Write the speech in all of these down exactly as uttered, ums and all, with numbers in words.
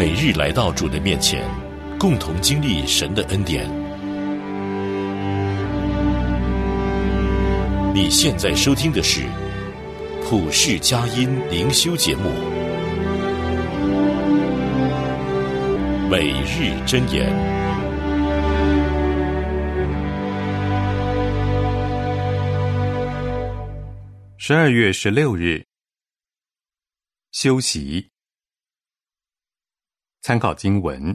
每日来到主的面前，共同经历神的恩典。你现在收听的是普世佳音灵修节目，每日箴言。 十二月十六日，休息。参考经文：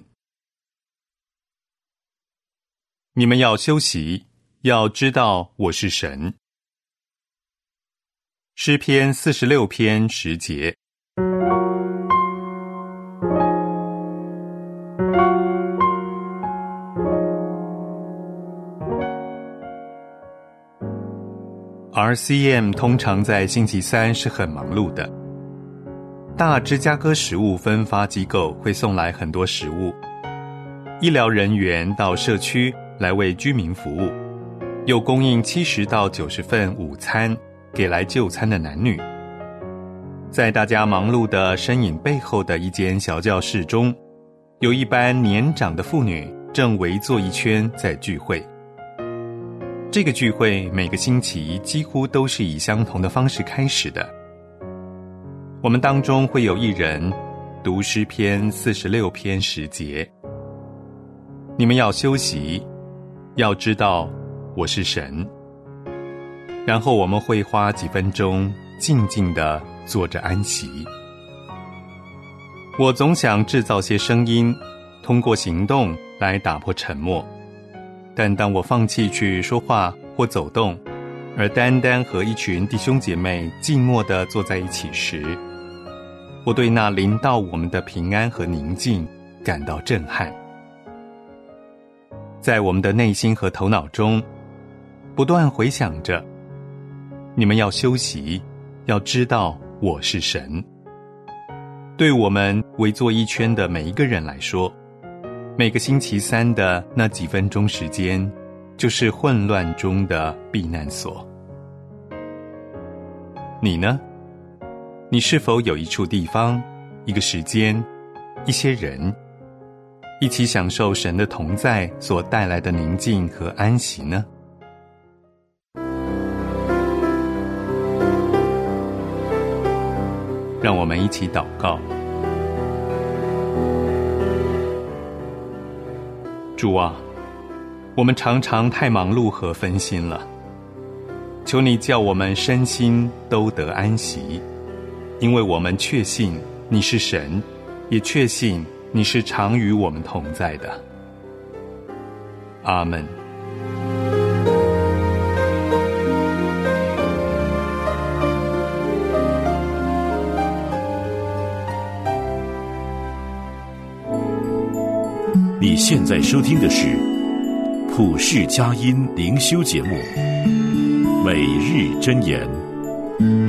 你们要休息，要知道我是神。诗篇四十六篇十节。R C M 通常在星期三是很忙碌的。大芝加哥食物分发机构会送来很多食物，医疗人员到社区来为居民服务，又供应七十到九十份午餐给来就餐的男女。在大家忙碌的身影背后的一间小教室中，有一班年长的妇女正围坐一圈在聚会。这个聚会每个星期几乎都是以相同的方式开始的。我们当中会有一人读诗篇四十六篇十节。你们要休息，要知道我是神。然后我们会花几分钟静静地坐着安息。我总想制造些声音，通过行动来打破沉默。但当我放弃去说话或走动，而单单和一群弟兄姐妹静默地坐在一起时，我对那临到我们的平安和宁静感到震撼。在我们的内心和头脑中，不断回想着，你们要休息，要知道我是神。对我们围坐一圈的每一个人来说，每个星期三的那几分钟时间，就是混乱中的避难所。你呢？你是否有一处地方、一个时间、一些人，一起享受神的同在所带来的宁静和安息呢？让我们一起祷告。主啊，我们常常太忙碌和分心了，求你叫我们身心都得安息，因为我们确信你是神，也确信你是常与我们同在的。阿们。 你现在收听的是普世佳音灵修节目，每日箴言。